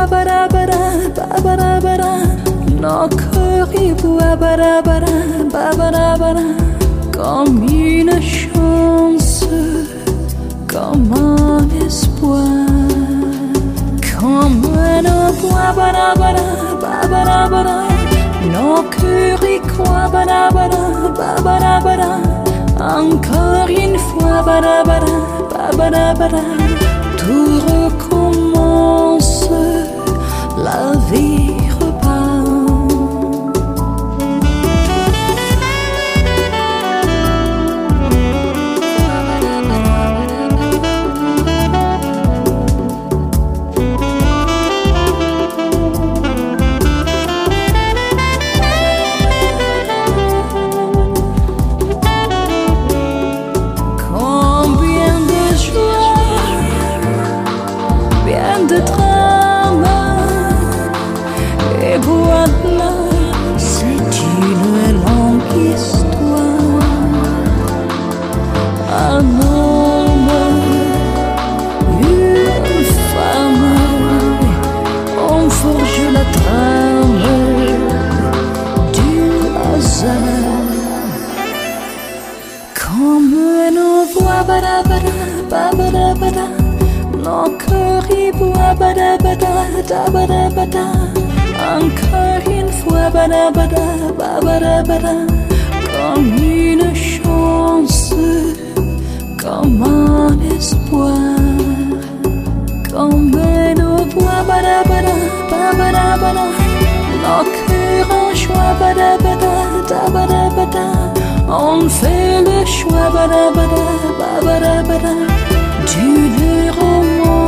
babada, babada, nos cœurs y babada, babada, comme une chance, comme un espoir, comme un babada, babada, nos cœurs y babada, encore une fois, babada, tout recommence, la vie repart. De drame et voilà, c'est une longue histoire. Un homme, une femme, on forge la trame du hasard. Comme un envoi, babada, nos cœurs y babada, encore une fois, babada, comme une chance, comme un espoir, comme un envoi, babada, nos cœurs en joie, babada, on fait le choix, babada, d'une romance.